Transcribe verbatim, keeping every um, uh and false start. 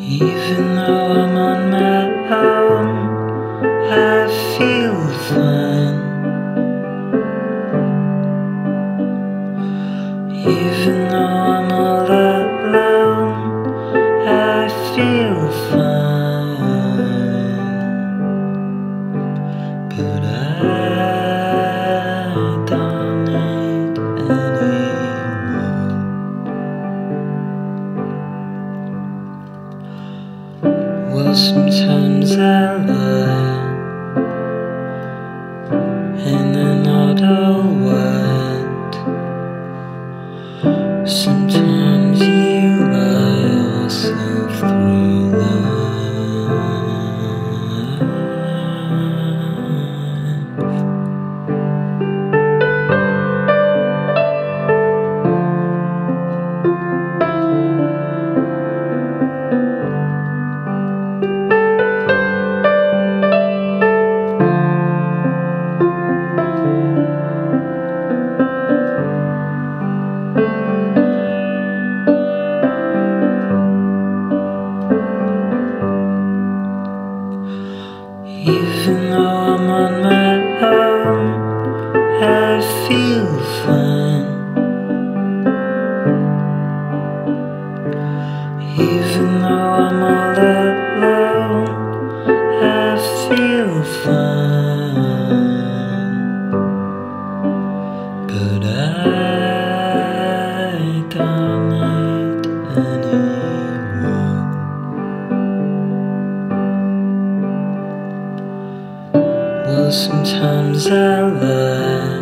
Even though I'm on my own, I feel fine. Even though I'm all alone, I feel fine. But I don't need anyone. Well, sometimes I lie, and they're not all white. Sometimes you lie yourself through life. Even though I'm on my own, I feel fine. Even though I'm all alone, I feel fine. But I don't need anyone. Well, sometimes I lie,